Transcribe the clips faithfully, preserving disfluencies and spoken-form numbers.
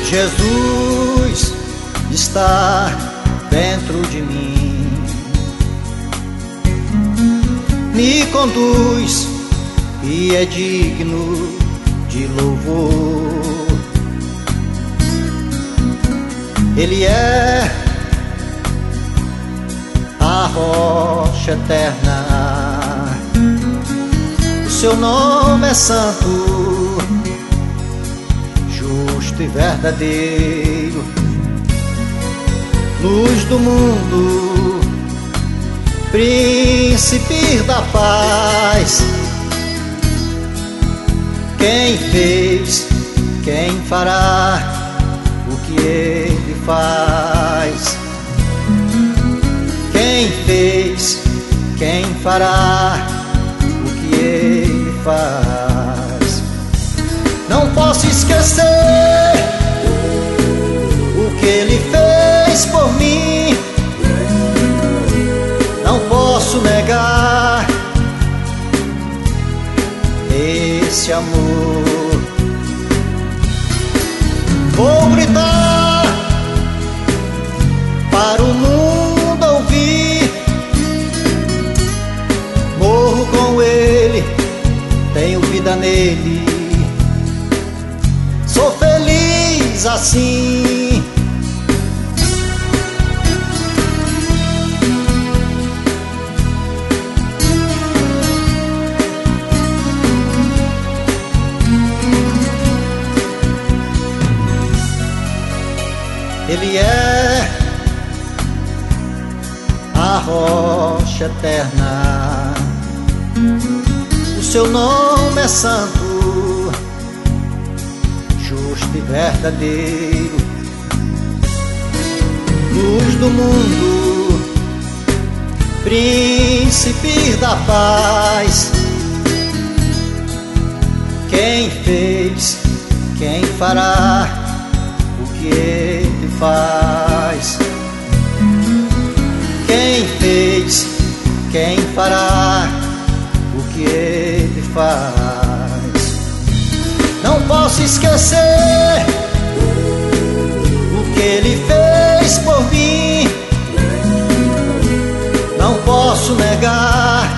Jesus está dentro de mim, me conduz e é digno de louvor. Ele é a rocha eterna, o seu nome é santo, justo e verdadeiro, luz do mundo, príncipe da paz. Quem fez, quem fará o que ele faz? Quem fez, quem fará o que ele faz? Não posso esquecer o que ele fez por mim, não posso negar esse amor. Vou gritar para o mundo ouvir, morro com ele, tenho vida nele, sou feliz assim. Ele é a rocha eterna, o seu nome é santo, justo e verdadeiro, luz do mundo, príncipe da paz. Quem fez, quem fará o que ele faz? Quem fez, quem fará o que ele faz? Não posso esquecer o que ele fez por mim, não posso negar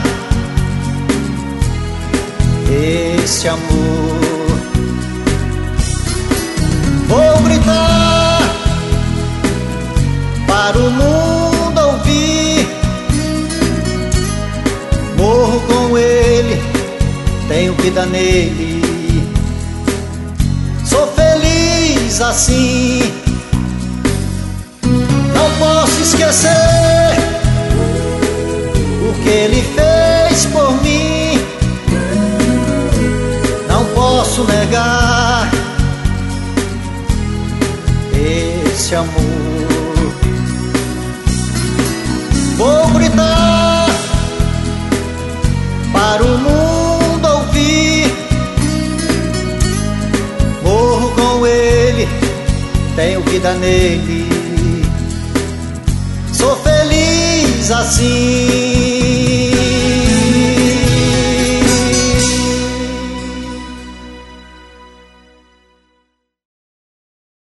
esse amor. Vou gritar para o mundo ouvir, morro com ele, tenho vida nele, sou feliz assim. Não posso esquecer o que ele fez por mim, não posso negar esse amor. Vou gritar para o mundo ouvir, morro com ele, tenho vida nele, sou feliz assim.